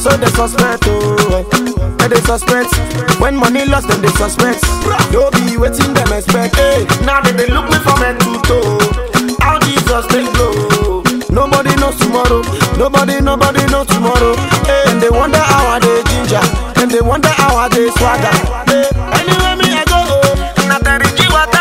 so they suspect, oh. They suspect. When money lost, then they suspect. Don't be waiting them expect. Hey, now that they look me from head to toe. How Jesus they blow. Nobody knows tomorrow. Nobody knows tomorrow. Hey, and they wonder how I they ginger. And they wonder how I they swagger. Hey, anywhere me I go, not that Ricky Wata.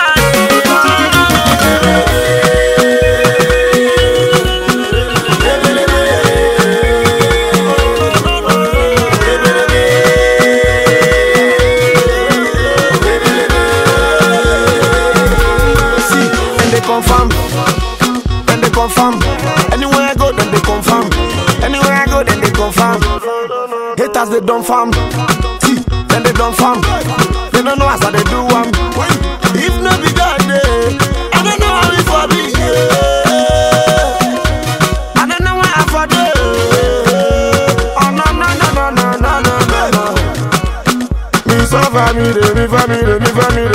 Confirm. Anywhere I go, then they confirm. Anywhere I go, then they confirm. Haters, they don't farm. See, then they don't farm. They don't know how they do one. If not be God, I don't know how it for me. I don't know why I for do. Oh no. Me so family, me family.